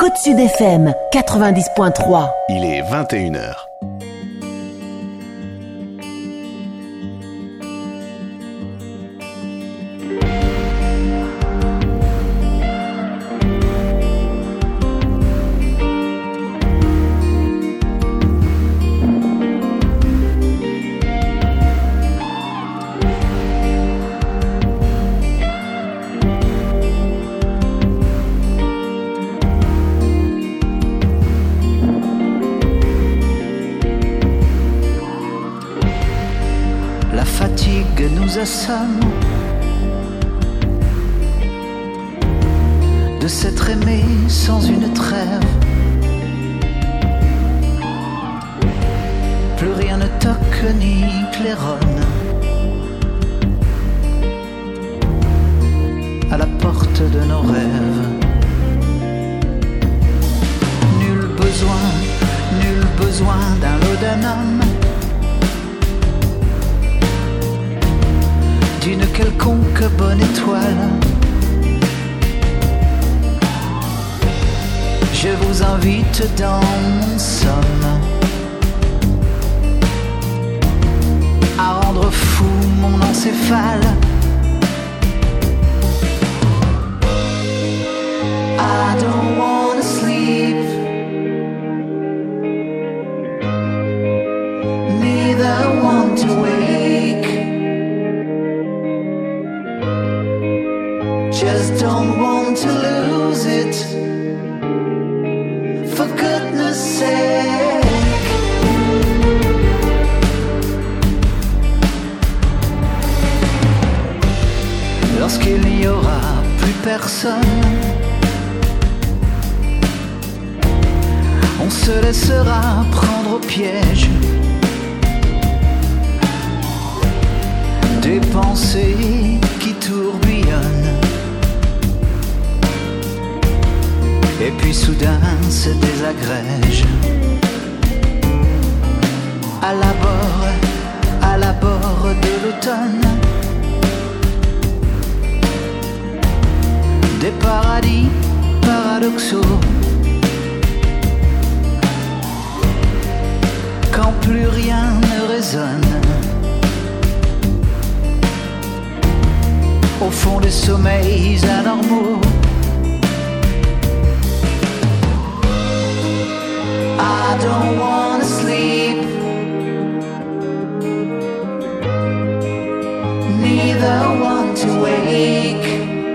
Côte Sud FM 90.3. Il est 21h. Nous assomme de s'être aimé sans une trêve. Plus rien ne toque ni claironne à la porte de nos rêves. Nul besoin d'un laudanum, d'une quelconque bonne étoile. Je vous invite dans mon somme à rendre fou mon encéphale. I don't wanna sleep, neither want to wake. Just don't want to lose it, for goodness sake. Lorsqu'il n'y aura plus personne, on se laissera prendre au piège des pensées qui tourbillonnent. Et puis soudain se désagrège à l'abord de l'automne, des paradis paradoxaux, quand plus rien ne résonne au fond des sommeils anormaux. I don't wanna sleep, neither want to wake.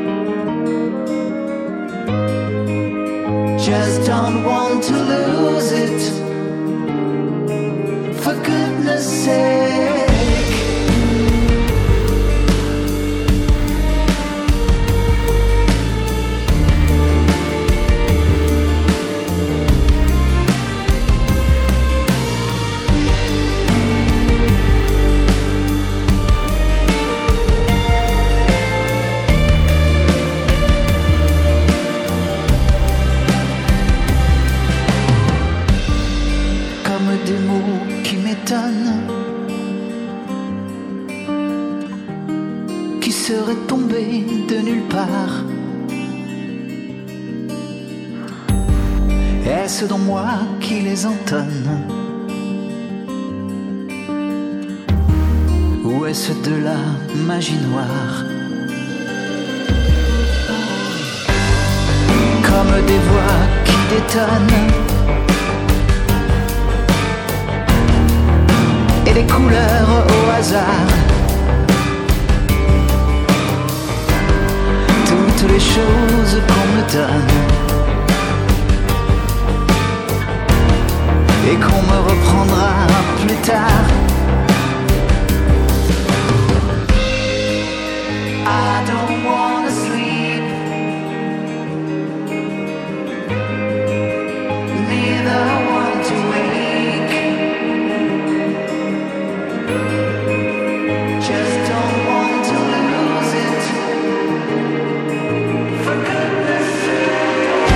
Just don't want to lose it, for goodness sake. Qui serait tombé de nulle part. Est-ce donc moi qui les entonne, ou est-ce de la magie noire? Comme des voix qui détonnent et des couleurs au hasard, toutes les choses qu'on me donne et qu'on me reprendra plus tard. I don't wanna sleep, neither want to wake. Just don't want to lose it, for goodness sake.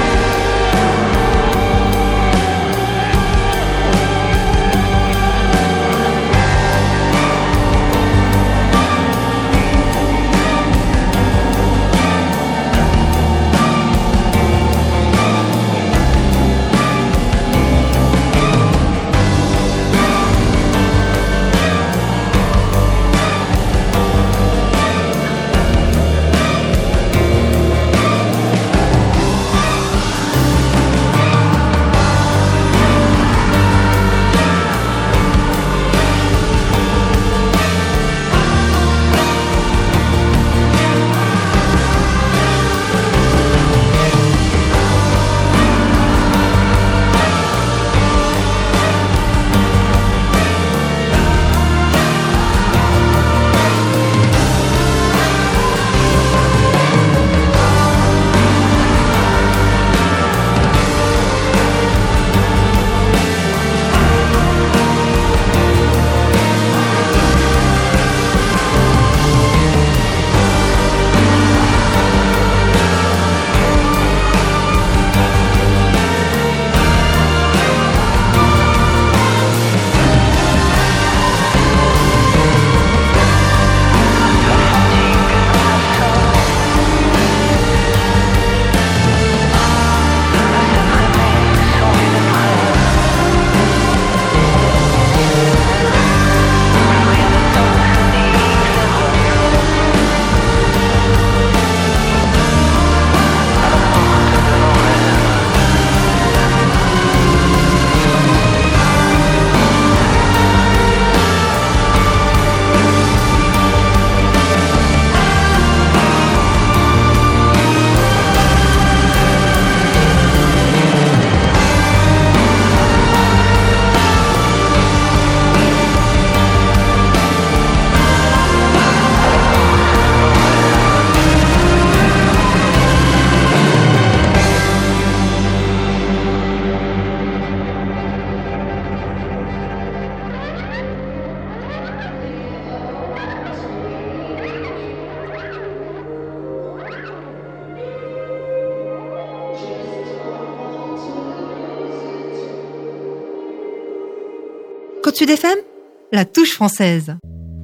Côte Sud FM, la touche française.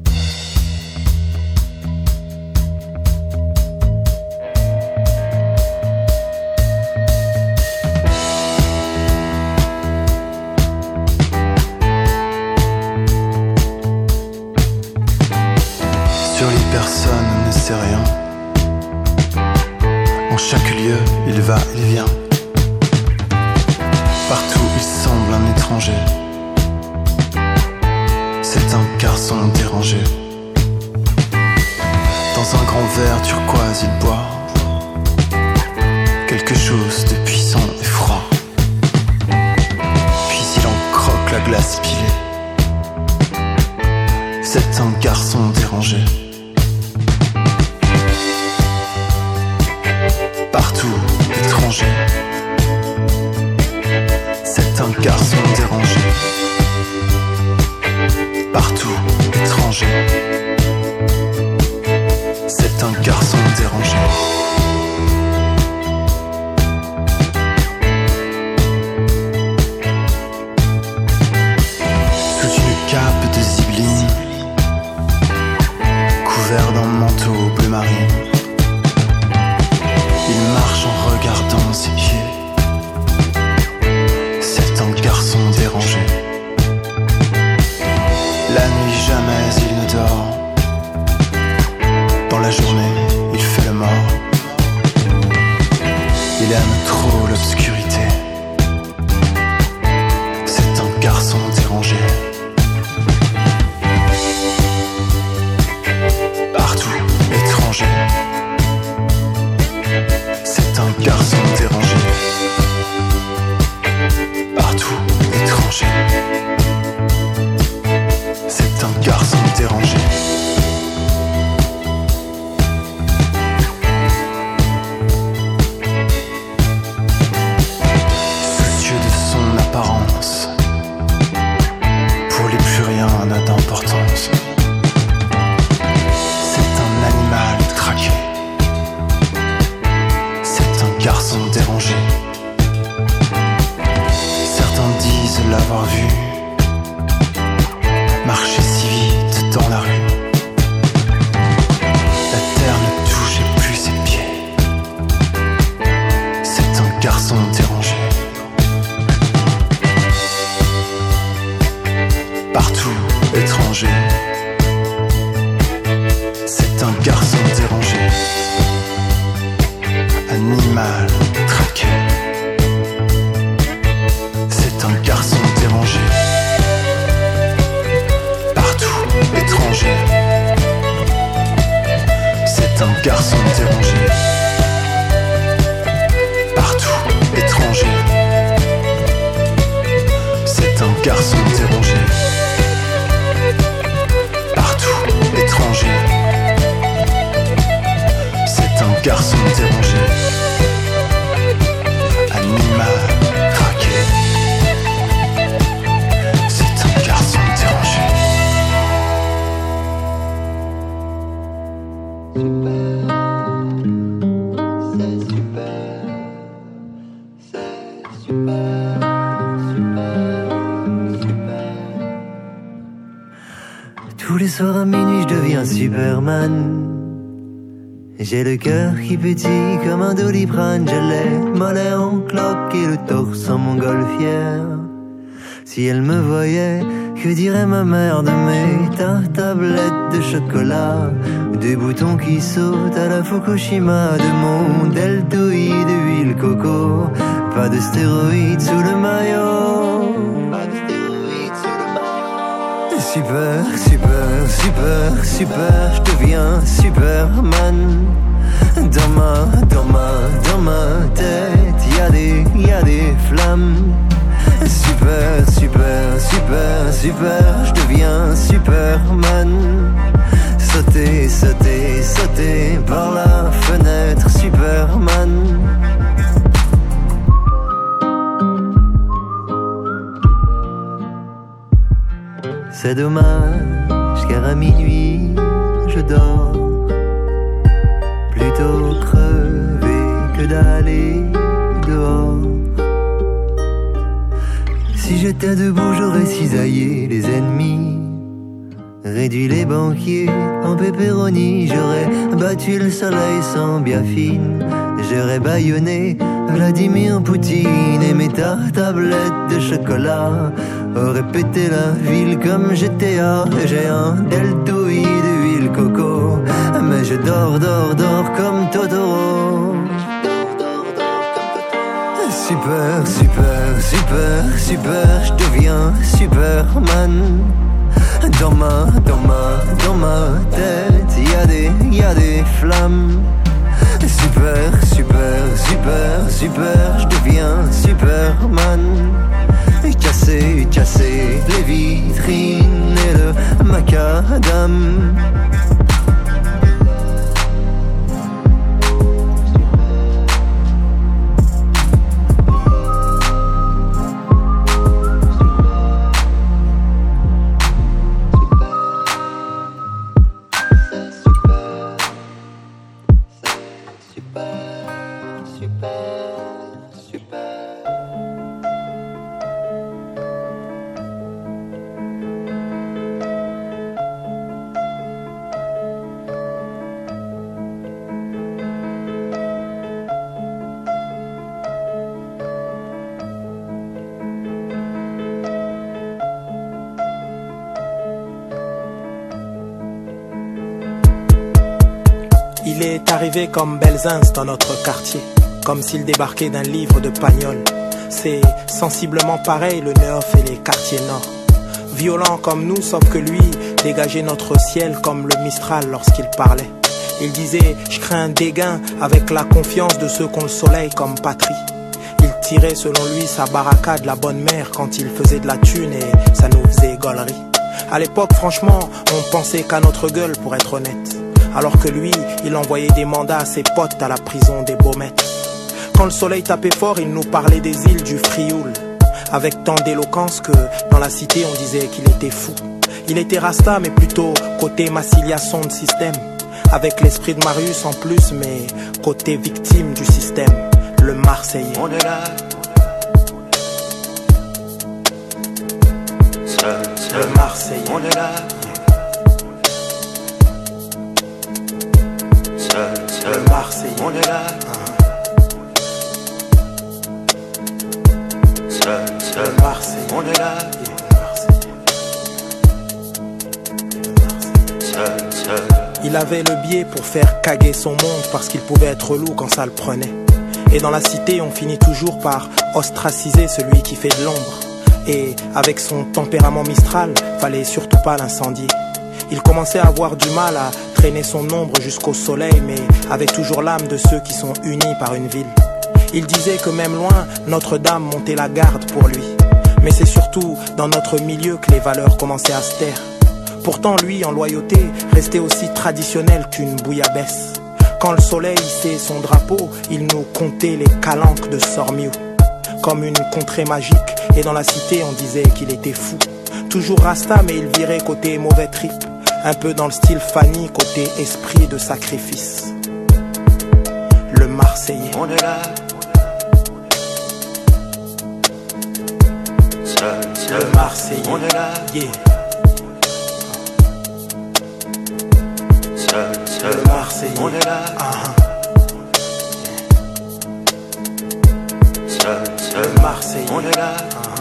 Sur les personnes, on ne sait rien. En chaque lieu, il va, il vient. Partout, il semble un étranger. C'est un garçon dérangé. Dans un grand verre turquoise, il boit quelque chose de puissant et froid. Puis il en croque la glace pilée. C'est un garçon dérangé. Partout, étranger. C'est un garçon dérangé. Partout, étranger. C'est un garçon dérangé. Sous une cape de zibeline, couvert d'un manteau bleu marine, il marche en regardant ses pieds. C'est un garçon dérangé. La nuit jamais il ne dort. Dans la journée il fait le mort. Il aime trop l'obscurité. C'est un garçon dérangé. Partout étranger. C'est un garçon dérangé. Partout étranger. C'est un garçon dérangé. Soucieux de son apparence, pour lui plus rien n'a d'importance. C'est un animal traqué. C'est un garçon dérangé. Certains disent l'avoir vu marcher si vite dans la rue. La terre ne touchait plus ses pieds. C'est un garçon dérangé. Partout étranger. C'est un garçon dérangé. Animal traqué. C'est un garçon dérangé. Étranger. C'est un garçon dérangé. Partout étranger. C'est un garçon dérangé. Partout étranger. C'est un garçon dérangé. Animal traqué. C'est un garçon dérangé. Tous les soirs à minuit je deviens Superman. J'ai le cœur qui pétille comme un Doliprane. J'ai les mollets en cloque et le torse en montgolfière. Si elle me voyait, que dirait ma mère de mes tablettes de chocolat, ou des boutons qui sautent à la Fukushima, de mon deltoïde d'huile coco. Pas de stéroïdes sous le maillot. Super, super, super, super, je deviens Superman. Dans ma tête, y'a des flammes. Super, super, super, super, je deviens Superman. Sauter, sauter, sauter par la fenêtre, Superman. C'est dommage car à minuit je dors, plutôt crevé que d'aller dehors. Si j'étais debout, j'aurais cisaillé les ennemis, réduit les banquiers en pepperoni. J'aurais battu le soleil sans biafine, j'aurais bâillonné Vladimir Poutine, et mes tablettes de chocolat auraient pété la ville comme GTA. J'ai un deltoïde d'huile coco, mais je dors comme Totoro. Super, super, super, super, je deviens Superman. Dans ma tête, y'a des flammes. Super, super, super, super, je deviens Superman. Casser les vitrines et le macadam. Il est arrivé comme Belzins dans notre quartier, comme s'il débarquait d'un livre de Pagnol. C'est sensiblement pareil le Neuf et les quartiers nord. Violent comme nous, sauf que lui dégageait notre ciel comme le Mistral lorsqu'il parlait. Il disait « Je crains un dégain » avec la confiance de ceux qu'ont le soleil comme patrie. Il tirait selon lui sa baraka de la bonne mère quand il faisait de la thune et ça nous faisait gaulerie. À l'époque, franchement, on pensait qu'à notre gueule pour être honnête. Alors que lui, il envoyait des mandats à ses potes à la prison des Baumettes. Quand le soleil tapait fort, il nous parlait des îles du Frioul, avec tant d'éloquence que dans la cité on disait qu'il était fou. Il était rasta mais plutôt côté Massilia Sound System, avec l'esprit de Marius en plus mais côté victime du système, le Marseillais. On est là, seul, le Marseillais. On est là, le Marseillais. On est là, le Marseillais. On est là, seul. Il avait le biais pour faire caguer son monde parce qu'il pouvait être relou quand ça le prenait. Et dans la cité, on finit toujours par ostraciser celui qui fait de l'ombre. Et avec son tempérament mistral, fallait surtout pas l'incendier. Il commençait à avoir du mal à traîner son ombre jusqu'au soleil, mais avait toujours l'âme de ceux qui sont unis par une ville. Il disait que même loin, Notre-Dame montait la garde pour lui. Mais c'est surtout dans notre milieu que les valeurs commençaient à se taire. Pourtant lui, en loyauté, restait aussi traditionnel qu'une bouillabaisse. Quand le soleil hissait son drapeau, il nous contait les calanques de Sormiou. Comme une contrée magique, et dans la cité on disait qu'il était fou. Toujours rasta mais il virait côté mauvais trip. Un peu dans le style Fanny, côté esprit de sacrifice. Le Marseillais. On est là, seul. Le Marseillais. On est là, yeah. seul. Le Marseillais. On est là, seul. Le Marseillais. On est là,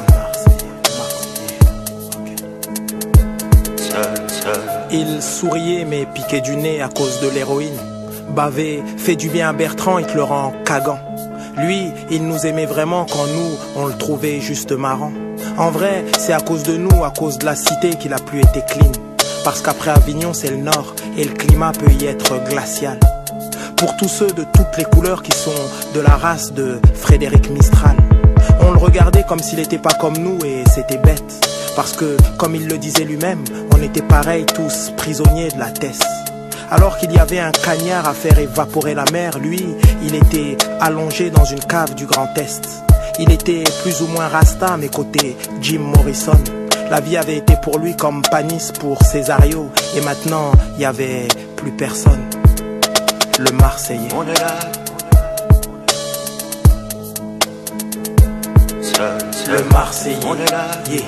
seul. Il souriait mais piquait du nez à cause de l'héroïne. Bavé, fait du bien à Bertrand, il te le rend cagant. Lui, il nous aimait vraiment quand nous, on le trouvait juste marrant. En vrai, c'est à cause de nous, à cause de la cité qu'il a plus été clean. Parce qu'après Avignon, c'est le nord et le climat peut y être glacial. Pour tous ceux de toutes les couleurs qui sont de la race de Frédéric Mistral. On le regardait comme s'il était pas comme nous et c'était bête. Parce que, comme il le disait lui-même, on était pareils tous prisonniers de la Tesse. Alors qu'il y avait un cagnard à faire évaporer la mer, lui, il était allongé dans une cave du Grand Est. Il était plus ou moins rasta, mais côté Jim Morrison. La vie avait été pour lui comme Panis pour Césario, et maintenant, il n'y avait plus personne. Le Marseillais. On est là, Le Marseillais, on est là, yeah.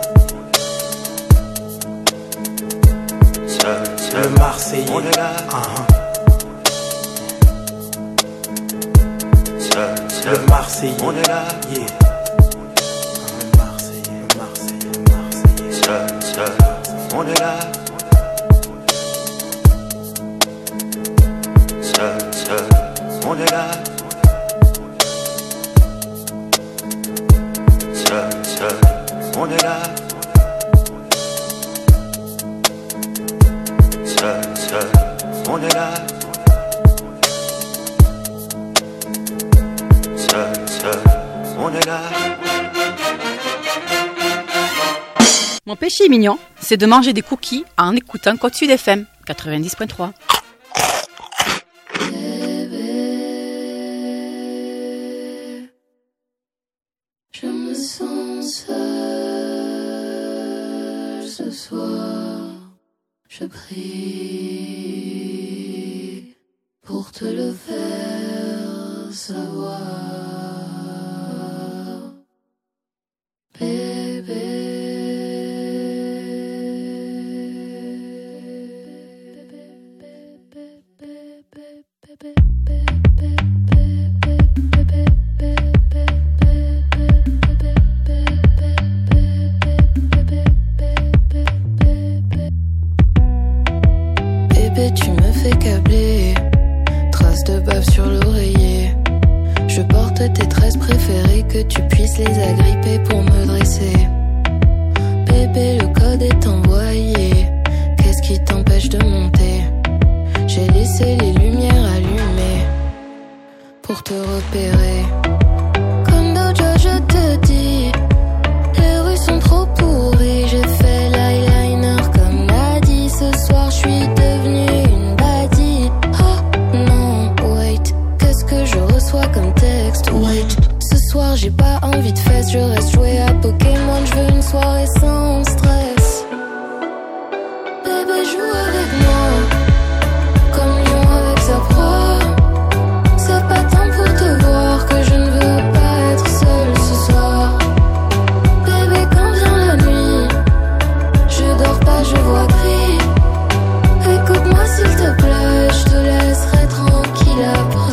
Le Marseillais, on est là, Le Marseillais, on est là, yeah. Le Marseillais, on est là. On est là. On est là. On est là. On est là. Mon péché mignon, c'est de manger des cookies en écoutant Côte Sud FM 90.3. Je me sens seule ce soir. Je prie pour te le faire savoir. Bébé, tu me fais câbler. Traces de bave sur l'oreiller. Je porte tes tresses préférées, que tu puisses les agripper pour me dresser. Bébé, le code est envoyé. Qu'est-ce qui t'empêche de monter? J'ai laissé les lumières allumées pour te repérer. Comme Doja, je te dis, les rues sont trop pourries. J'ai fait l'eyeliner comme Nadie. Ce soir, je suis devenue une baddie. Oh non, wait, qu'est-ce que je reçois comme texte? Wait, ce soir, j'ai pas envie de fesses. Je reste jouer à Pokémon. Je veux une soirée sans stress. Bébé, joue avec moi comme lion avec sa proie. C'est pas temps pour te voir que je ne veux pas être seule ce soir. Bébé, quand vient la nuit, je dors pas, je vois gris. Écoute-moi s'il te plaît, je te laisserai tranquille après.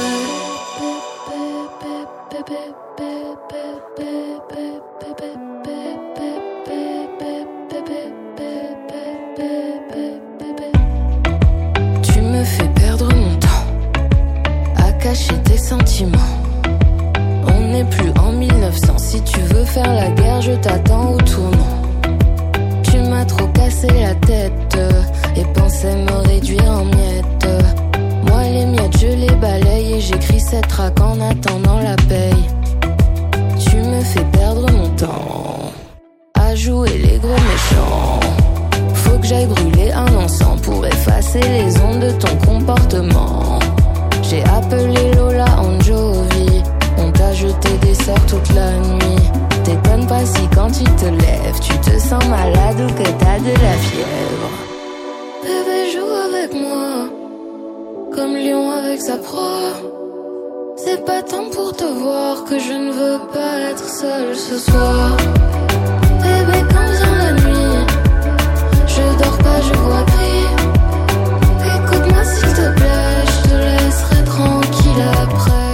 Tu me fais perdre mon temps à cacher tes sentiments. On n'est plus en 1900. Si tu veux faire la guerre, je t'attends au tournant. Tu m'as trop cassé la tête et pensais me réduire en miettes. Moi les miettes je les balaye et j'écris cette track en attendant la paye. Tu me fais perdre mon temps à jouer les gros méchants. Faut que j'aille brûler un encens pour effacer les ondes de ton comportement. J'ai appelé Lola en Jovi. On t'a jeté des sorts toute la nuit. T'étonnes pas si quand tu te lèves, tu te sens malade ou que t'as de la fièvre. Bébé, joue avec moi comme lion avec sa proie. C'est pas temps pour te voir que je ne veux pas être seule ce soir. Bébé, quand vient la nuit, je dors pas, je vois gris. Écoute-moi s'il te plaît, je te laisserai tranquille après.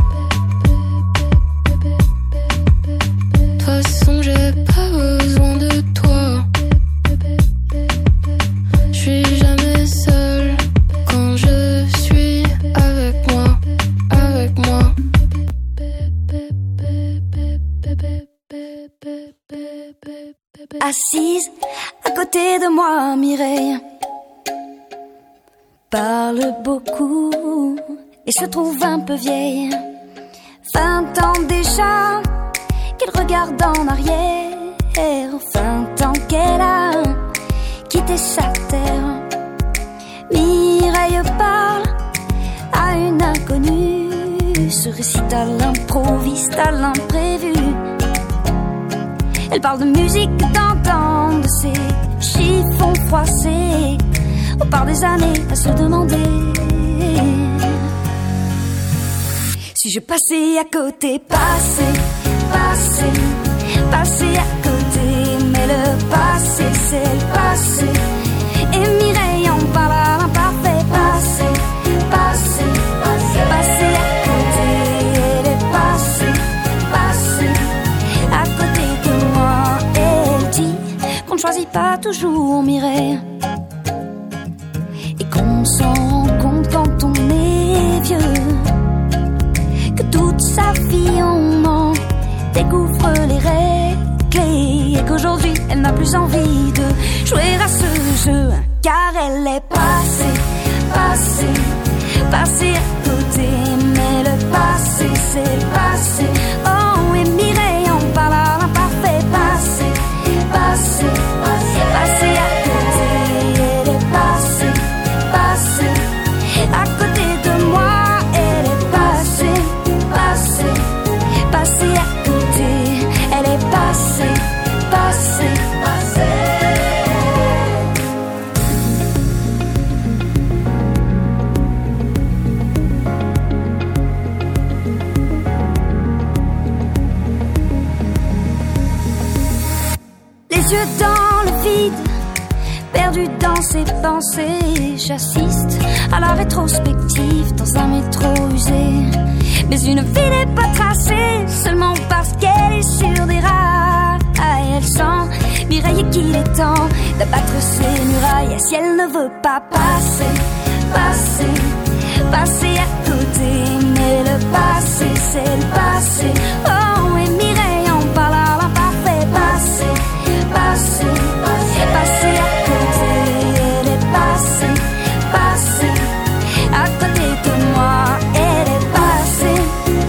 De toute façon, j'ai pas besoin de toi. Je suis jamais seule quand je suis avec moi, avec moi. Assise à côté de moi, Mireille parle beaucoup et se trouve un peu vieille. 20 ans déjà qu'elle regarde en arrière, 20 ans qu'elle a quitté sa terre. Mireille parle à une inconnue, se récite à l'improviste, à l'imprévu. Elle parle de musique d'antan, de ses chiffons froissés, au par des années à se demander si je passais à côté, passer, passer. pas toujours miré. Et qu'on s'en rend compte quand on est vieux, que toute sa vie on en découvre les règles, et qu'aujourd'hui elle n'a plus envie de jouer à ce jeu, car elle est passée à côté. Mais le passé c'est le passé. Oh, et Mireille en parle à l'imparfait passé à côté. Elle est passée à côté de moi. Elle est passée à côté. Elle est passée. Les yeux dans le vide, perdu dans ses pensées, j'assiste à la rétrospective dans un métro usé. Mais une vie n'est pas tracée seulement parce qu'elle est sur des rails. Elle sent Mireille qu'il est temps d'abattre ses murailles. Et si elle ne veut pas passer à côté, mais le passé c'est le passé. Oh, et Mireille en parle à l'imparfait passé à côté. Elle est passée à côté de moi. Elle est passée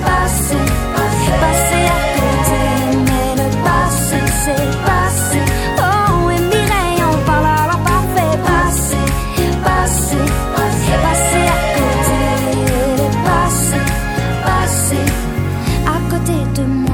à côté, mais le passé c'est le passé. Oh, et Mireille en parle à l'imparfait passé à côté. Elle est passée à côté de moi.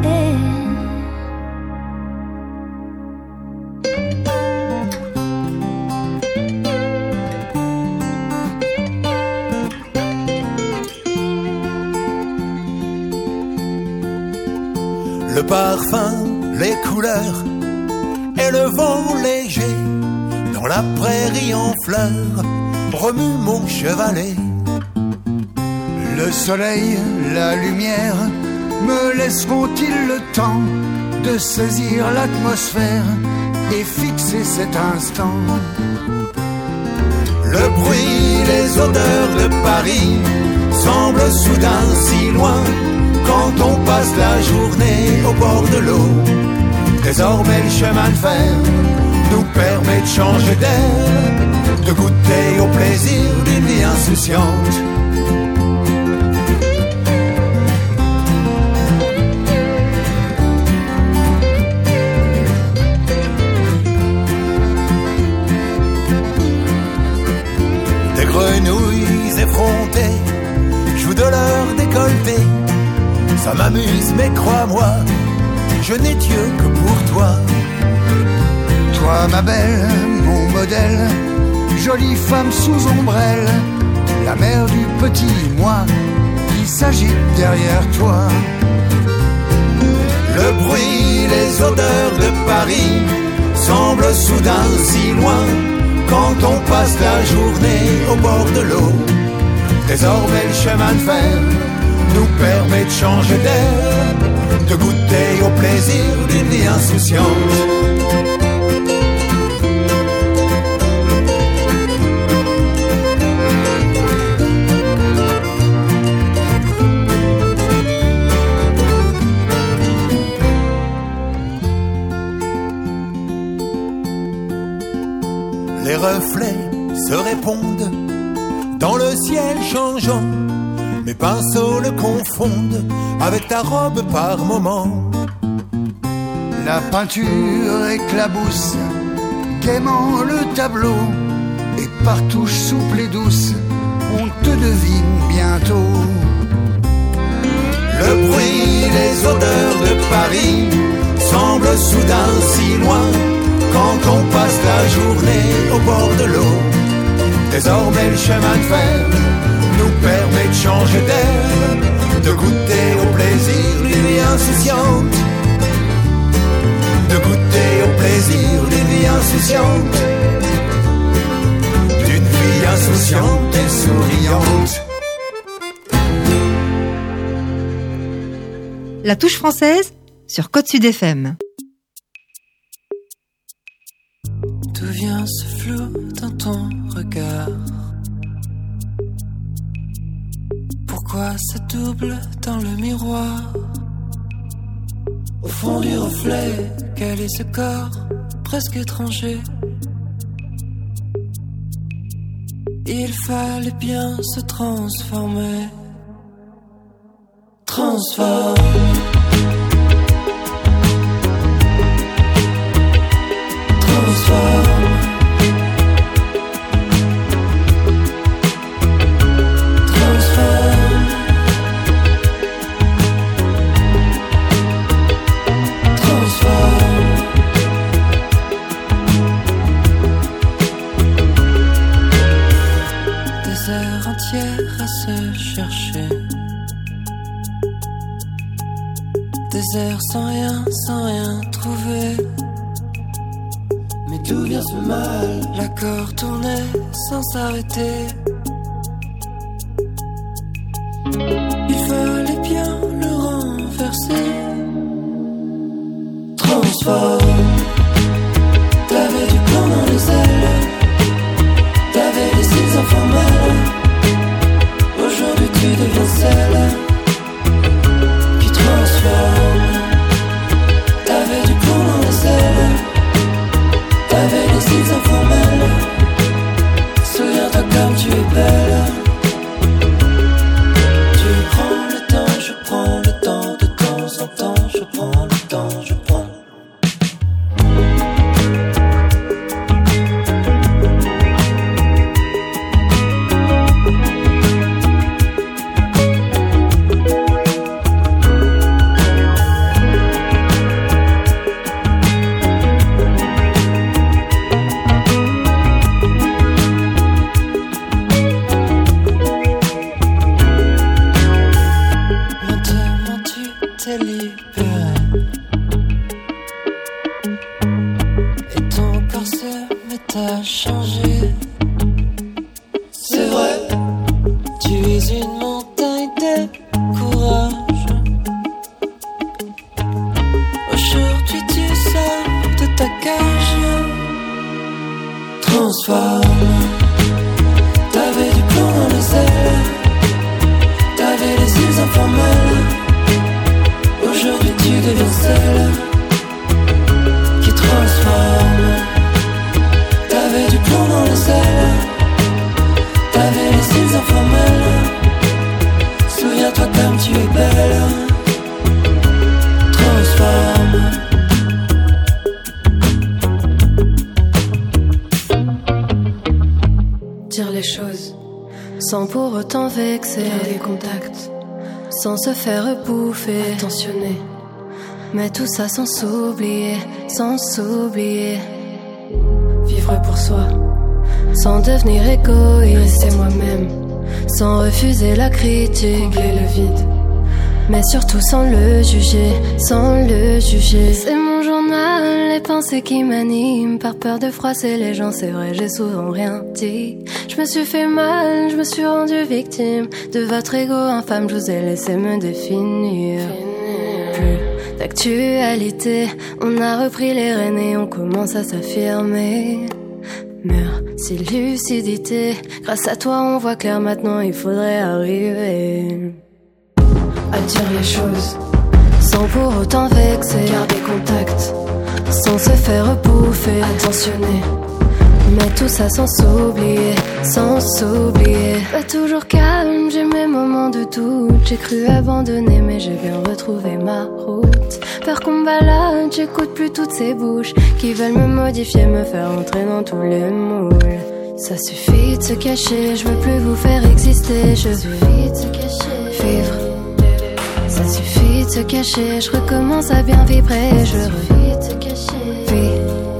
Le parfum, les couleurs et le vent léger dans la prairie en fleurs remue mon chevalet. Le soleil, la lumière me laisseront-ils le temps de saisir l'atmosphère et fixer cet instant? Le bruit, les odeurs de Paris semblent soudain si loin quand on passe la journée au bord de l'eau. Désormais le chemin de fer nous permet de changer d'air, de goûter au plaisir d'une vie insouciante. Des grenouilles effrontées jouent de leur décolleté. Ça m'amuse, mais crois-moi, je n'ai Dieu que pour toi. Toi, ma belle, mon modèle, jolie femme sous ombrelle, la mère du petit moi qui s'agite derrière toi. Le bruit, les odeurs de Paris semblent soudain si loin quand on passe la journée au bord de l'eau. Désormais le chemin de fer nous permet de changer d'air, de goûter au plaisir d'une vie insouciante. Les reflets se répondent dans le ciel changeant. Mes pinceaux le confondent avec ta robe par moments. La peinture éclabousse gaiement le tableau, et par touches souples et douces on te devine bientôt. Le bruit, les odeurs de Paris semblent soudain si loin quand on passe la journée au bord de l'eau. Désormais le chemin de fer nous permet de changer d'air, de goûter au plaisir d'une vie insouciante, de goûter au plaisir d'une vie insouciante, d'une vie insouciante et souriante. La touche française sur Côte Sud FM. vient ce flou dans ton regard? Pourquoi ça double dans le miroir? Au fond du reflet, quel est ce corps presque étranger? Il fallait bien se transformer. Transforme. Transforme. Transforme. Transforme. Des heures entières à se chercher. Des heures sans rien trouver. Mais d'où vient ce mal? L'accord tournait sans s'arrêter. Il fallait bien le renverser. Transforme. T'avais du plomb dans les ailes. T'avais les cils informels. Aujourd'hui tu deviens celle qui transforme. T'avais du plomb dans les ailes. T'avais les cils informels. Souviens-toi comme tu es belle. Tu prends le temps, je prends le temps. De temps en temps, je prends le temps, je prends. Sans pour autant vexer, garder contact, sans se faire bouffer, attentionner, mais tout ça sans s'oublier, vivre pour soi, sans devenir égoïste, rester moi-même, sans refuser la critique, combler le vide, mais surtout sans le juger, c'est mon journal, les pensées qui m'animent, par peur de froisser les gens, c'est vrai j'ai souvent rien dit. Je me suis fait mal, je me suis rendue victime de votre ego infâme, je vous ai laissé me définir. Plus d'actualité, on a repris les rênes et on commence à s'affirmer. Merci lucidité, grâce à toi on voit clair maintenant, il faudrait arriver à dire les choses sans pour autant vexer, garder contact, sans se faire bouffer, attentionner, mais tout ça sans s'oublier, Pas toujours calme, j'ai mes moments de doute. J'ai cru abandonner mais j'ai bien retrouvé ma route. Peur qu'on me balade, j'écoute plus toutes ces bouches qui veulent me modifier, me faire entrer dans tous les moules. Ça suffit de se cacher, je veux plus vous faire exister. Je suffit de se cacher, vivre. Ça suffit de se cacher, je recommence à bien vibrer. Je suffit de se cacher,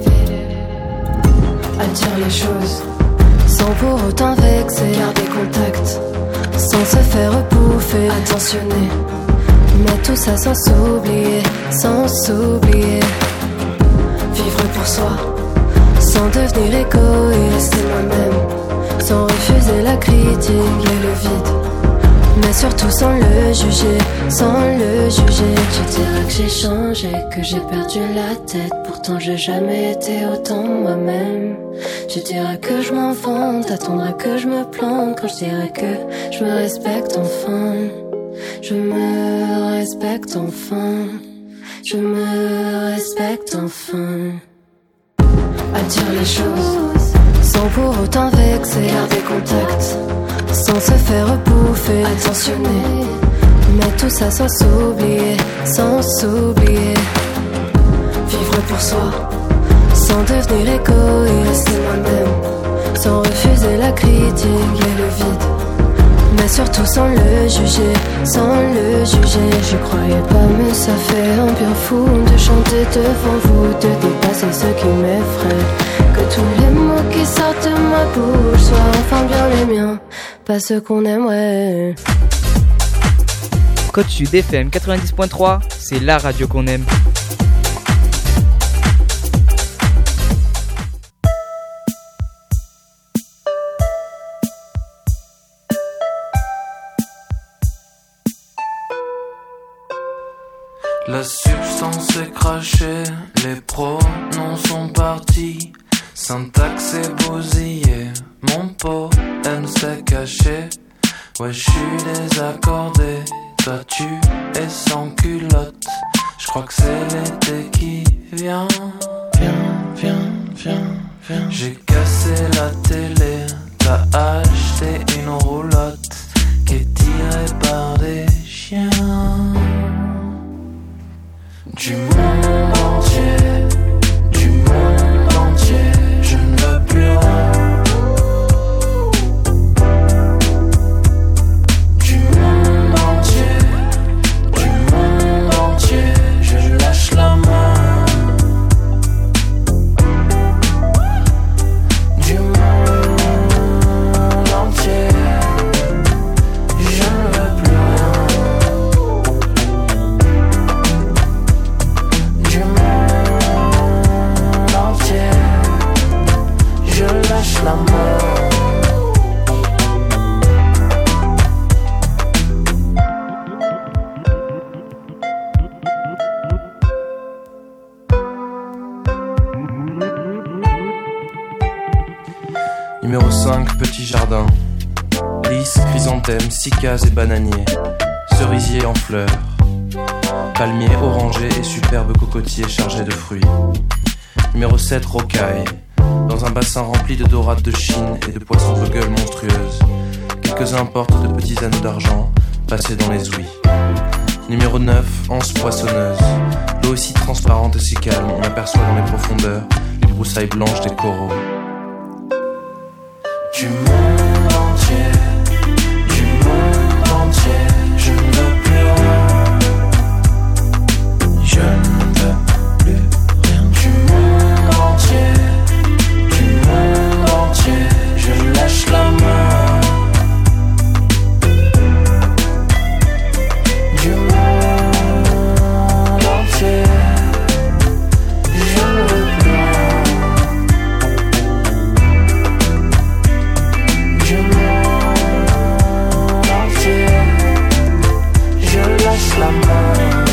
à dire les choses sans pour autant vexer, garder contact, sans se faire bouffer, attentionner, mais tout ça sans s'oublier, vivre pour soi, sans devenir égoïste, rester moi-même, sans refuser la critique et le vide, mais surtout sans le juger, sans le juger. Je dirais que j'ai changé, que j'ai perdu la tête, pourtant j'ai jamais été autant moi-même. Je dirais que je m'invente, t'attendrais que je me plante, quand je dirais que je me respecte enfin. Je me respecte enfin, je me respecte enfin. À dire les choses, sans pour autant vexer, garder contact, sans se faire bouffer, attentionner. Mais tout ça sans s'oublier, sans s'oublier. Vivre pour soi, sans devenir égoïste, rester moi-même, sans refuser la critique et le vide. Mais surtout sans le juger, sans le juger. Je croyais pas mais ça fait un bien fou de chanter devant vous, de dépasser ce qui m'effraie. Que tous les mots qui sortent de ma bouche soient enfin bien les miens, pas ceux qu'on aimerait. Côte Sud FM 90.3, c'est la radio qu'on aime. La substance est crachée, les pronoms sont partis. Syntaxe est bousillée, mon poème s'est caché. Ouais, je suis désaccordé, toi tu es sans culotte. Je crois que c'est l'été qui vient. Viens. J'ai cassé la télé, t'as acheté une roulotte qui est tirée par des chiens. Du monde entier, je ne veux plus rien. Du monde entier, je lâche la main. Du monde entier, je ne veux plus rien. Du monde entier, je lâche la main. Numéro 5, petit jardin. Lys, chrysanthème, cycas et bananier. Cerisier en fleurs. Palmier, oranger et superbe cocotier chargé de fruits. Numéro 7, rocaille. Dans un bassin rempli de dorades de Chine et de poissons de gueule monstrueuse. Quelques-uns portent de petits anneaux d'argent passés dans les ouïes. Numéro 9, anse poissonneuse. L'eau est si transparente et si calme, on aperçoit dans les profondeurs les broussailles blanches des coraux. Du monde entier, je ne veux plus rien. Je ne veux plus rien. Du monde entier, je lâche la main. Du monde entier, je ne veux plus rien. Du monde entier, je lâche la main.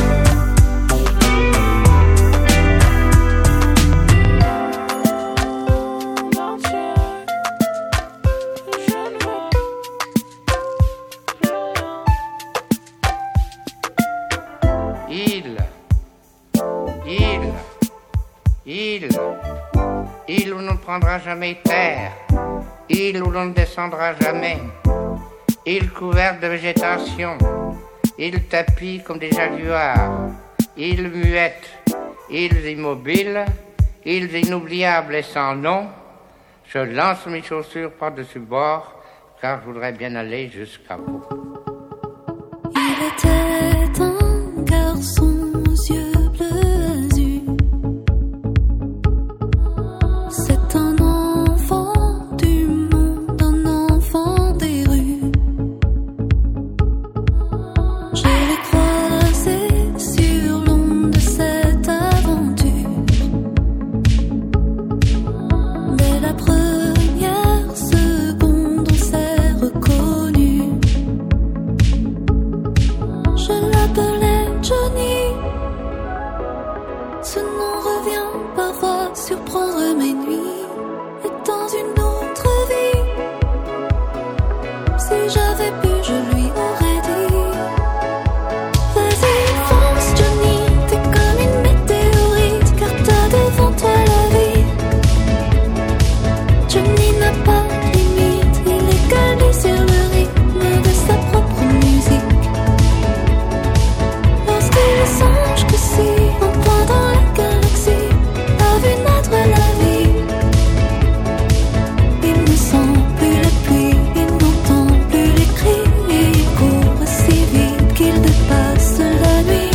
Île où l'on ne prendra jamais terre, île où l'on ne descendra jamais, île couverte de végétation, île tapie comme des jaguars, île muette, îles immobiles, îles inoubliables et sans nom. Je lance mes chaussures par-dessus bord, car je voudrais bien aller jusqu'à vous. Il était un garçon aux yeux bleus azur. C'est un enfant du monde, un enfant des rues. Je l'ai croisé sur l'onde de cette aventure. Dès la première seconde, on s'est reconnus. Ce nom revient parfois surprendre mes nuits. Et dans une autre vie, si j'avais pu, je lui aurais dit. Vas-y, fonce Johnny, t'es comme une météorite, car t'as devant toi la vie. Johnny n'a pas de limite, il est calé sur le rythme de sa propre musique. Lorsqu'il songe que si, en point dans la galaxie, a vu naître la vie, il ne sent plus la pluie, il n'entend plus les cris, et il court si vite qu'il dépasse la nuit.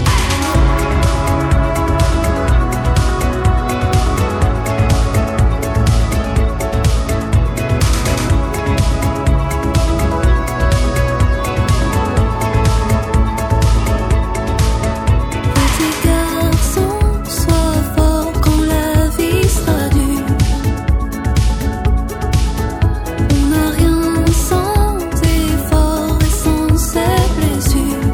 Petit garçon, sois fort quand la vie sera dure. On n'a rien sans effort et sans ses blessures.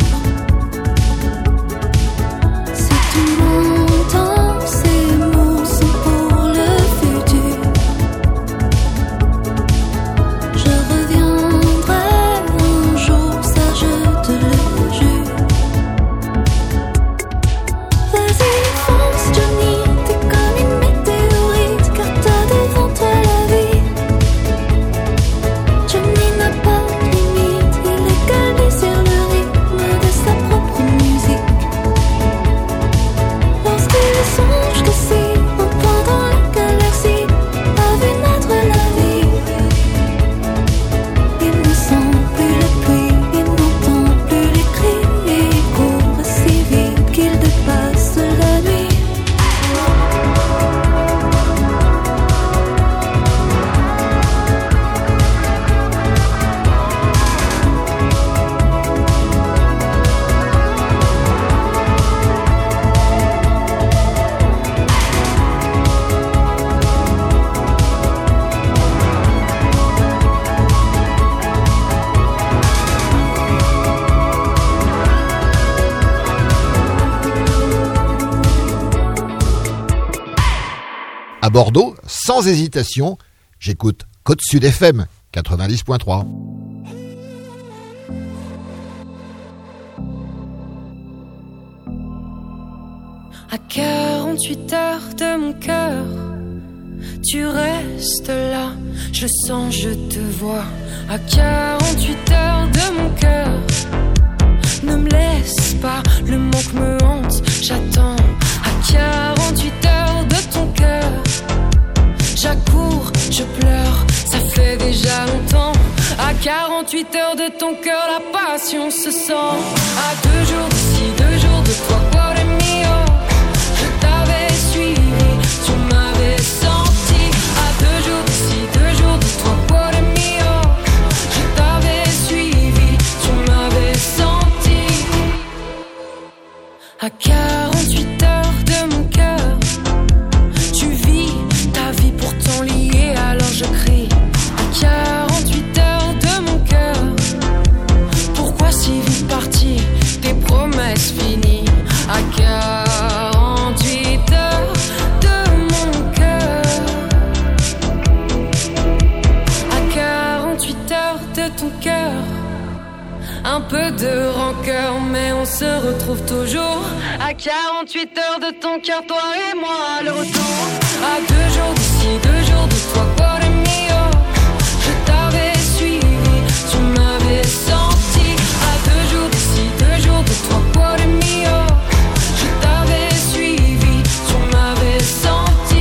Si tu m'entends, ces mots sont pour le futur. Je reviendrai un jour, ça je te le jure. Vas-y, fonce Johnny, t'es comme une météorite, car t'as devant toi la vie. Johnny n'a pas de limite, il est calé sur le rythme de sa propre musique. Lorsqu'il songe que si, en point dans la galaxie, a vu naître la vie, il ne sent plus la pluie, il n'entend plus les cris, et il court si vite qu'il dépasse la nuit. À Bordeaux, sans hésitation, j'écoute Côte Sud FM 90.3. À 48 heures de mon cœur, tu restes là, je le sens, je te vois. À 48 heures de mon cœur, ne me laisse pas, le manque me hante, j'attends. À 48 heures de ton cœur, j'accours, je pleure, ça fait déjà longtemps. À 48 heures de ton cœur, la passion se sent. À 2 jours d'ici, 2 jours de toi, cuore mio, je t'avais suivi, tu m'avais senti. À 2 jours d'ici, 2 jours de toi, cuore mio, je t'avais suivi, tu m'avais senti. À 48 heures de mon cœur, tu vis ta vie pourtant liée, alors je crie. À 48 heures de mon cœur, pourquoi si vite parti, tes promesses finies. À 48 heures de mon cœur, à 48 heures de ton cœur, un peu de rancœur, mais on se retrouve toujours. À 48 heures de ton cœur, toi et moi, le retour. À 2 jours d'ici, 2 jours de toi, cuore mio, je t'avais suivi, tu m'avais senti. À 2 jours d'ici, 2 jours de toi, cuore mio, je t'avais suivi, tu m'avais senti.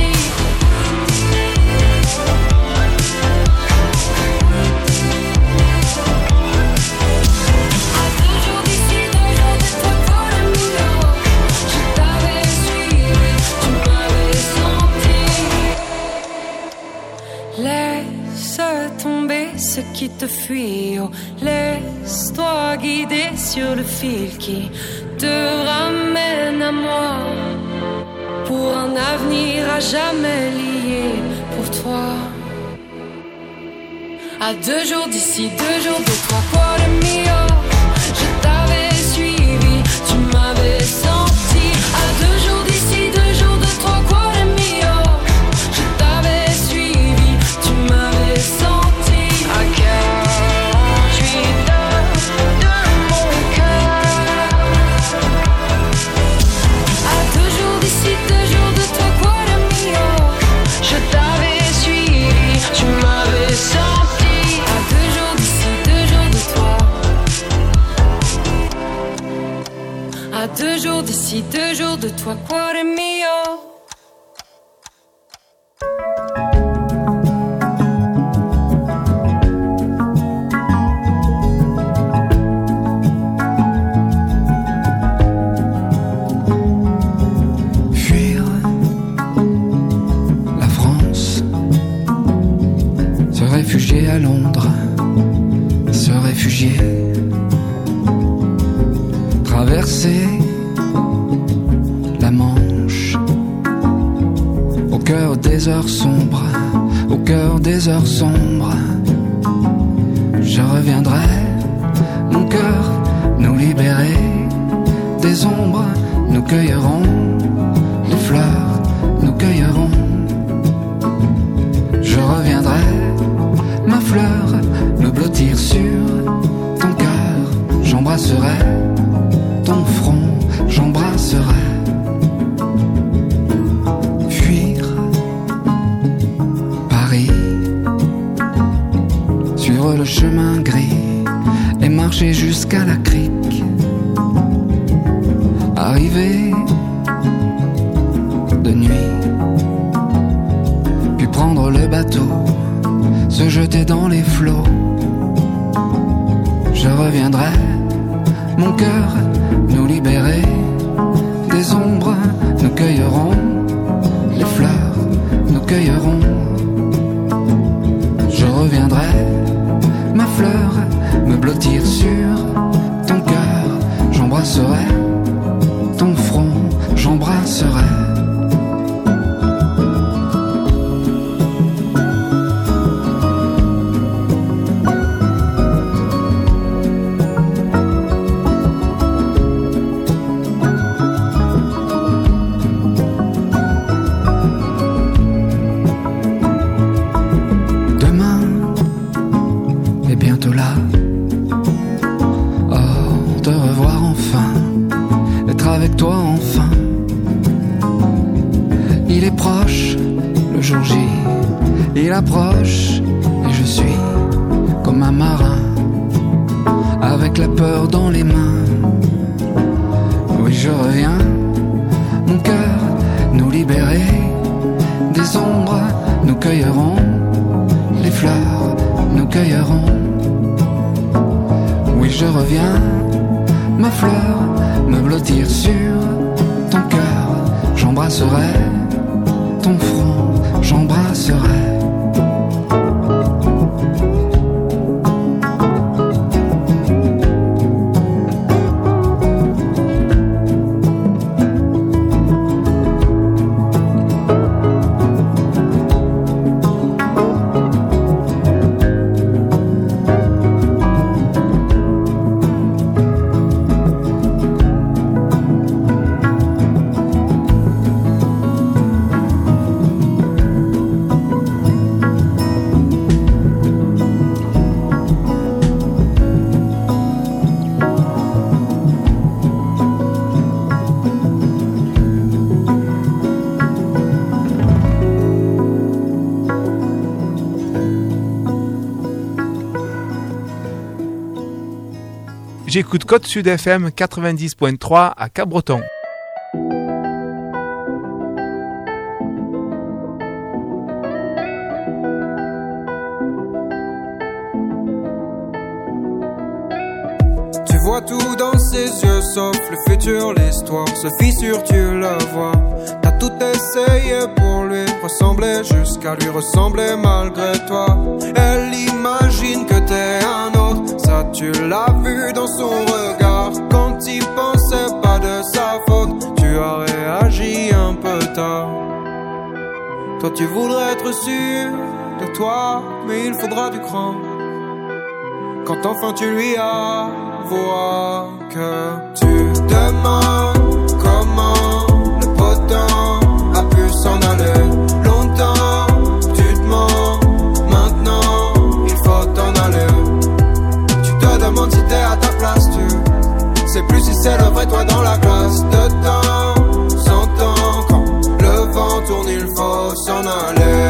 Laisse tomber ce qui te fuit, oh, laisse-toi guider sur le fil qui te ramène à moi, pour un avenir à jamais lié pour toi. À 2 jours d'ici, 2 jours de toi, cuore mio, je t'avais suivi, tu m'avais senti. À 2 jours d'ici, fue cuore mio. Fuir la France, se réfugier à Londres, se réfugier, traverser la Manche, au cœur des heures sombres, au cœur des heures sombres. Je reviendrai, mon cœur, nous libérer des ombres, nous cueillerons les fleurs, nous cueillerons. Je reviendrai, ma fleur, me blottir sur ton cœur, j'embrasserai ton front, j'embrasserai. Fuir Paris, suivre le chemin gris et marcher jusqu'à la crique. Arriver de nuit, puis prendre le bateau, se jeter dans les flots. Je reviendrai, mon cœur, nous libérer des ombres, nous cueillerons les fleurs, nous cueillerons. Je reviendrai, ma fleur, me blottir sur ton cœur, j'embrasserai ton front, j'embrasserai. Il approche et je suis comme un marin avec la peur dans les mains. Oui, je reviens, mon cœur, nous libérer des ombres, nous cueillerons les fleurs, nous cueillerons. Oui, je reviens, ma fleur, me blottir sur ton cœur, j'embrasserai ton front, j'embrasserai. J'écoute Côte Sud FM 90.3 à Cap-Breton. Tu vois tout dans ses yeux, sauf le futur, l'histoire se fissure, tu le vois. T'as tout essayé pour lui ressembler, jusqu'à lui ressembler malgré toi. Elle imagine que t'es un autre, ça tu l'as vu dans son regard. Quand il pensait pas de sa faute, tu as réagi un peu tard. Toi tu voudrais être sûr de toi, mais il faudra du cran. Quand enfin tu lui avoueras que tu demandes comment le potent a pu s'en aller. Longtemps tu te mens, maintenant il faut t'en aller. Tu te demandes si t'es à ta place, tu sais plus si c'est le vrai toi dans la classe. De temps en temps quand le vent tourne il faut s'en aller.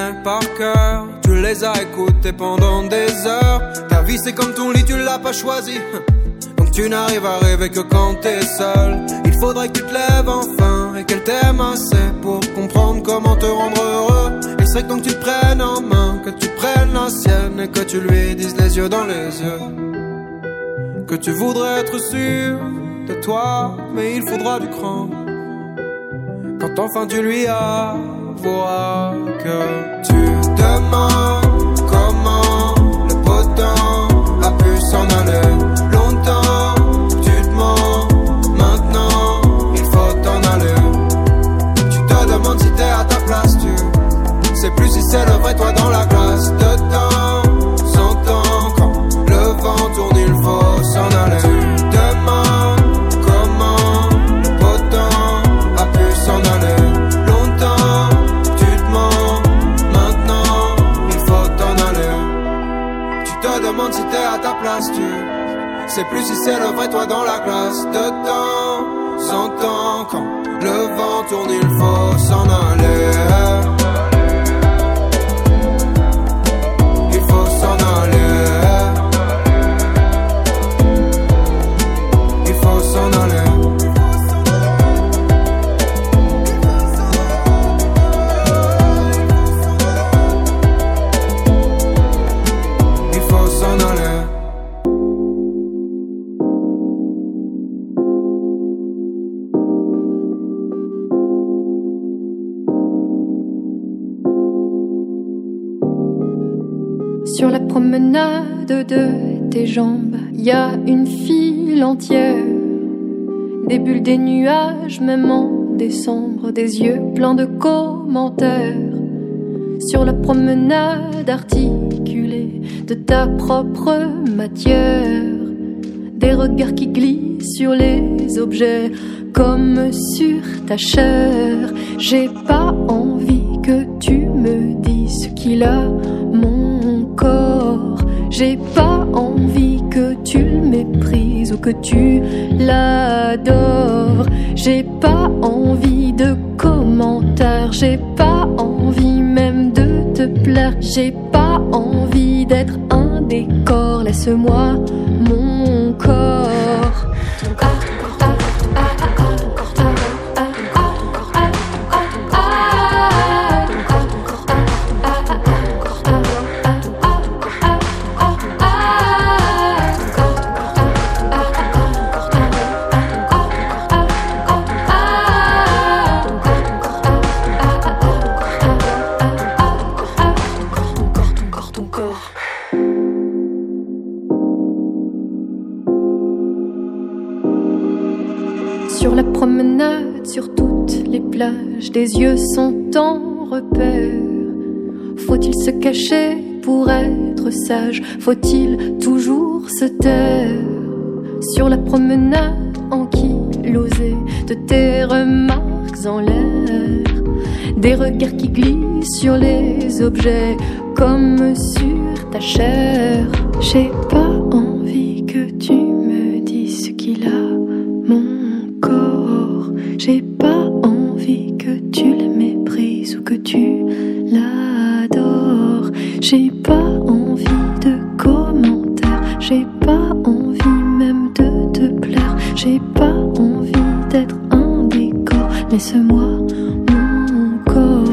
connais par cœur. Tu les as écoutés pendant des heures. Ta vie c'est comme ton lit, tu l'as pas choisi. Donc tu n'arrives à rêver que quand t'es seul. Il faudrait que tu te lèves enfin et qu'elle t'aime assez pour comprendre comment te rendre heureux. Il serait que donc tu te prennes en main, que tu prennes la sienne et que tu lui dises les yeux dans les yeux que tu voudrais être sûr de toi, mais il faudra du cran. Quand enfin tu lui avoueras que tu demandes comment le beau temps a pu s'en aller. Longtemps tu te mens, maintenant il faut t'en aller. Tu te demandes si t'es à ta place, tu sais plus si c'est le vrai toi dans la glace. De temps en temps, quand le vent tourne, il faut s'en aller. Tu demandes comment le beau temps a pu s'en aller. Longtemps tu te mens, maintenant il faut t'en aller. Tu te demandes si t'es à ta place, tu sais plus si c'est le vrai toi dans la glace. De temps en temps, quand le vent tourne, il faut s'en aller. Sur la promenade de tes jambes, y a une file entière, des bulles, des nuages, même en décembre, des yeux pleins de commentaires. Sur la promenade articulée de ta propre matière, des regards qui glissent sur les objets comme sur ta chair. J'ai pas envie que tu me dises ce qu'il a, mon corps. J'ai pas envie que tu le méprises ou que tu l'adores. J'ai pas envie de commentaires, j'ai pas envie même de te plaire. J'ai pas envie d'être un décor, laisse-moi mon corps. Sur la promenade, sur toutes les plages, des yeux sont en repère. Faut-il se cacher pour être sage? Faut-il toujours se taire? Sur la promenade ankylosée de tes remarques en l'air, des regards qui glissent sur les objets comme sur ta chair. J'ai pas envie que tu me dises ce qu'il a, mon corps. J'ai pas envie que tu le méprises ou que tu l'adores. J'ai pas envie de commentaires, j'ai pas envie même de te plaire. J'ai pas envie d'être un décor, laisse-moi mon corps.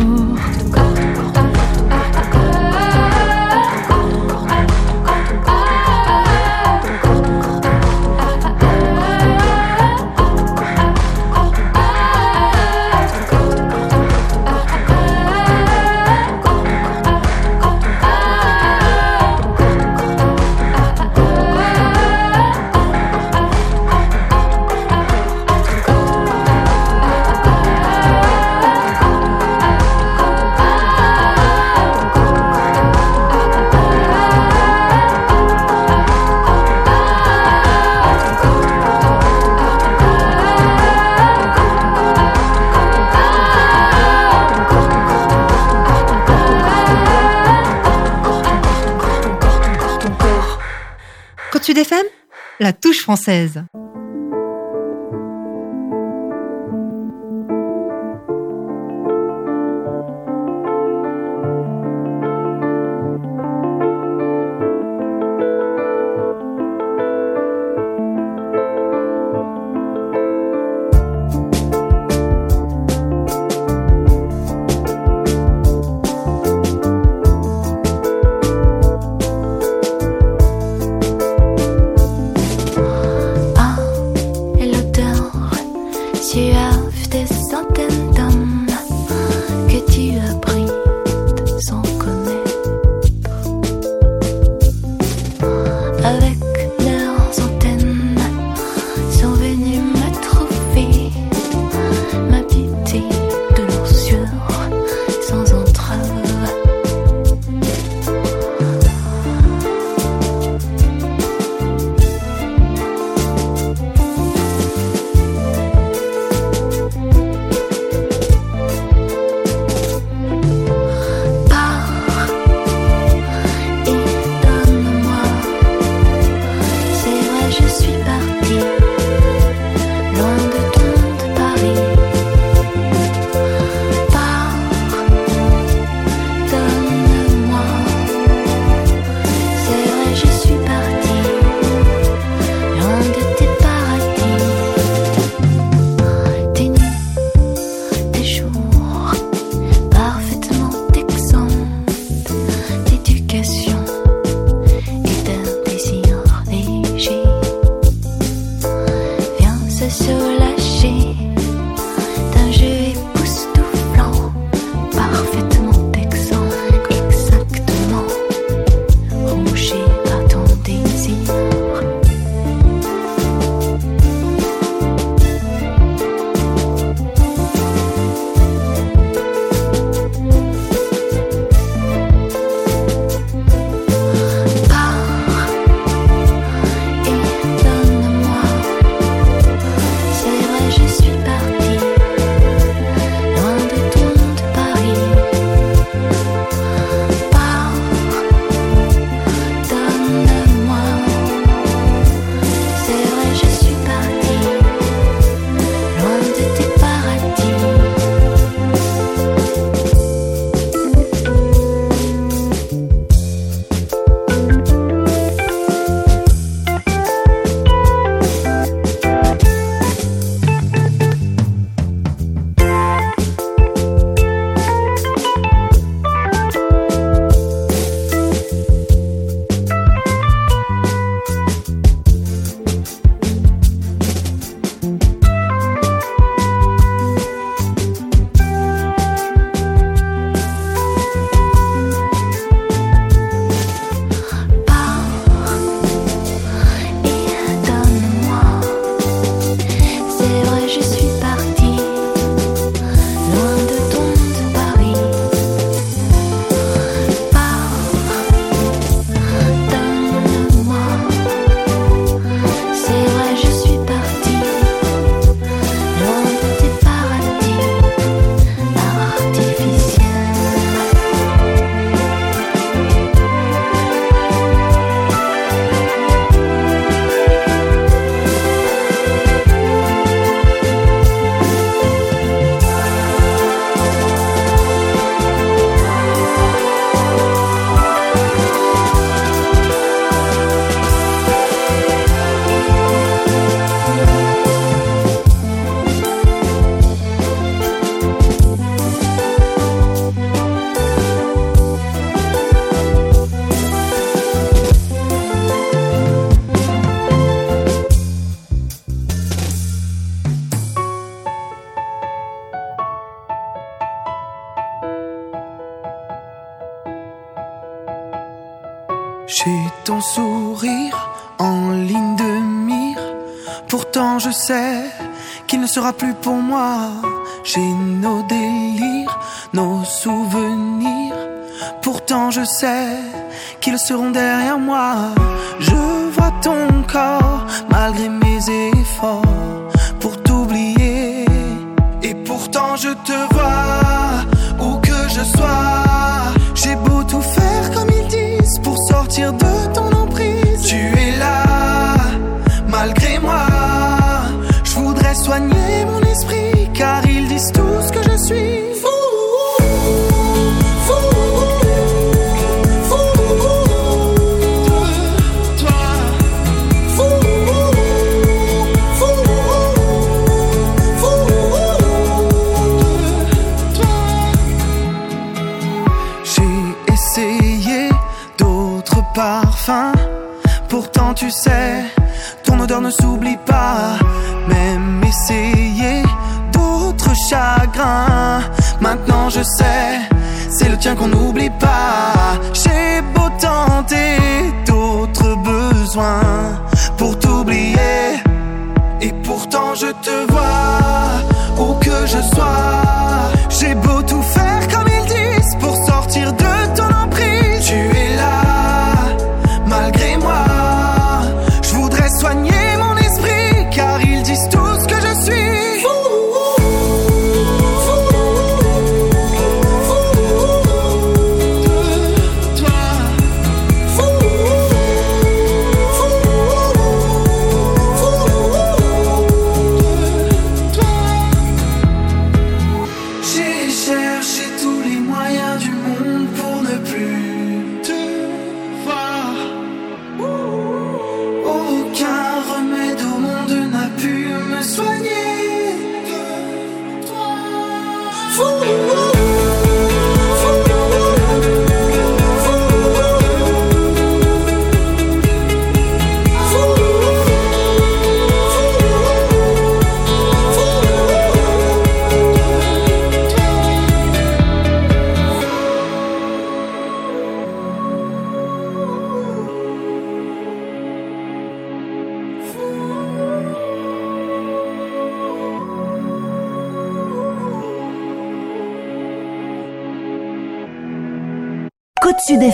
Sud FM, la touche française. J'ai ton sourire en ligne de mire. Pourtant je sais qu'il ne sera plus pour moi. J'ai nos délires, nos souvenirs. Pourtant je sais qu'ils seront derrière moi. Je vois ton corps malgré mes efforts pour t'oublier. Et pourtant je te vois où que je sois. J'ai beau tout faire comme ils disent pour sortir de ton emprise. Tu es là malgré moi. Je voudrais soigner mon esprit car ils disent tous que je suis fou. Parfum, pourtant tu sais, ton odeur ne s'oublie pas. Même essayer d'autres chagrins. Maintenant je sais, c'est le tien qu'on n'oublie pas. J'ai beau tenter d'autres besoins pour t'oublier. Et pourtant je te vois où que je sois. J'ai beau tout faire comme ils disent pour sortir de ton emprise. Tu es là malgré moi, je voudrais soigner mon esprit car ils disent tous que je suis fou. J'ai cherché tous les moyens du monde pour ne plus te voir. Aucun remède au monde n'a pu me soigner de toi. Fou. Côte Sud